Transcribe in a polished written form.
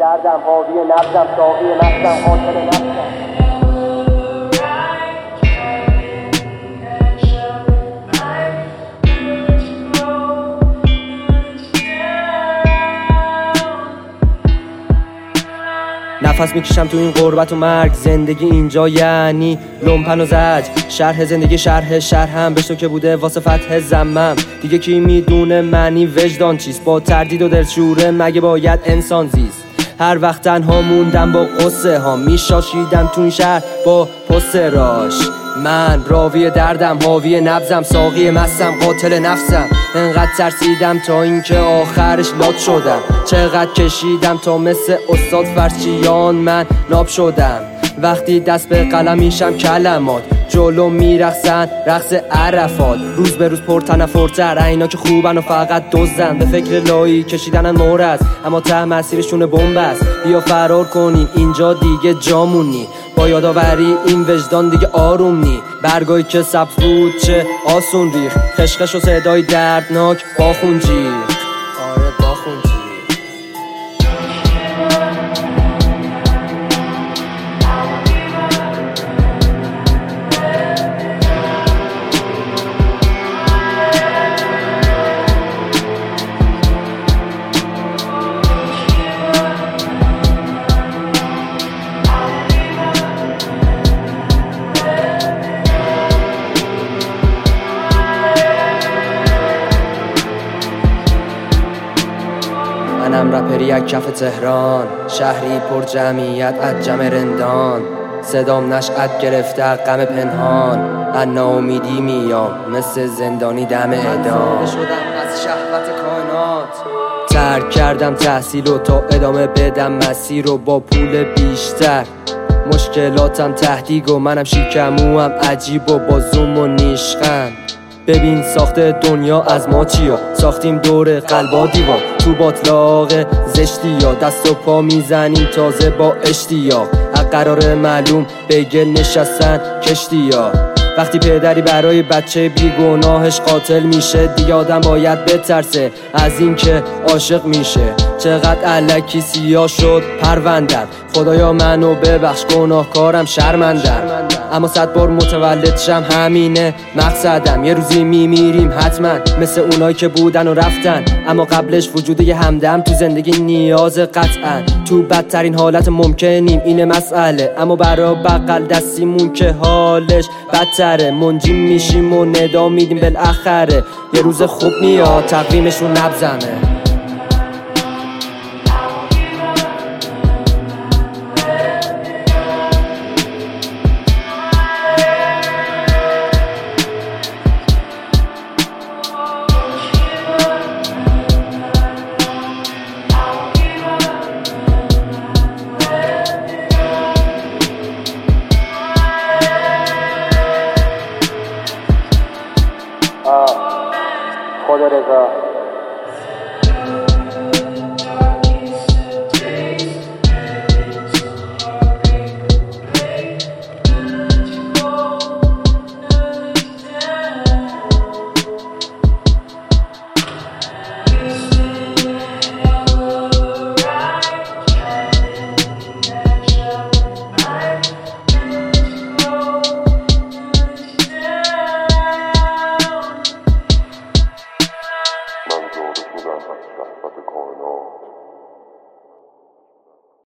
دردم حاوی نبضم ساقی مستم قاتل نفسم. نفس میکشم تو این غربت و مرگ، زندگی اینجا یعنی لومپن و زج. شرح زندگی شرح هم بشتو که بوده واسه فتح زمم. دیگه کی میدونه معنی وجدان چیست؟ با تردید و دلشوره مگه باید انسان زیست؟ هر وقت تنها موندم با قصه ها، میشاشیدم تو این شهر با پست راش. من راوی دردم حاوی نبضم ساقی مستم قاتل نفسم. انقدر ترسیدم تا اینکه آخرش لات شدم. چقدر کشیدم تا مثل استاد فرشیان من ناب شدم. وقتی دست به قلم میشم کلمات جلو میرقصن رقص عرفات. روز به روز پرتنفرتر اینا که خوبن و فقط دزدن. به فکر لایی کشیدنن مورد اما ته مسیرشون بمب است. بیا فرار کنیم اینجا دیگه جامونی. با یادآوری این وجدان دیگه آروم نی. برگایی که سبز بود چه آسون ریخ. خشخش و صدای دردناک باخون جیغ. آره باخون جیغ. منم رپری یک کف تهران، شهری پر جمعیت از جمع رندان. صدام نشأت گرفته غم پنهان، از ناامیدی میام مثل زندانی دم اعدام. شدم از شهوت کائنات، ترک کردم تحصیل و تا ادامه بدم مسیر رو با پول بیشتر. مشکلاتم تهدیگ و منم شیکموام عجیب و با زوم و نیشخند. ببین ساخت دنیا از ما چیا، ساختیم دور قلبا دیوار. تو باطلاق زشتی یا دست و پا میزنیم تازه با اشتیاق. از قرار معلوم به گل نشستن کشتیا. وقتی پدری برای بچه بیگناهش قاتل میشه دیگه آدم باید بترسه از این که عاشق میشه. چقدر الکی سیاه شد پروندم، خدایا منو ببخش گناهکارم شرمندم. اما 100 بار متولد شم همینه مقصدم. یه روزی میمیریم حتما مثل اونایی که بودن و رفتن. اما قبلش وجود یه همدم تو زندگی نیاز قطعا. تو بدترین حالت ممکنیم اینه مسئله، اما برا بغل دستیمون که حالش بدتره. منجیم میشیم و ندا میدیم بالاخره. یه روز خوب میاد تقویمشون نبزمه. خدا رضا شهوت کائنات.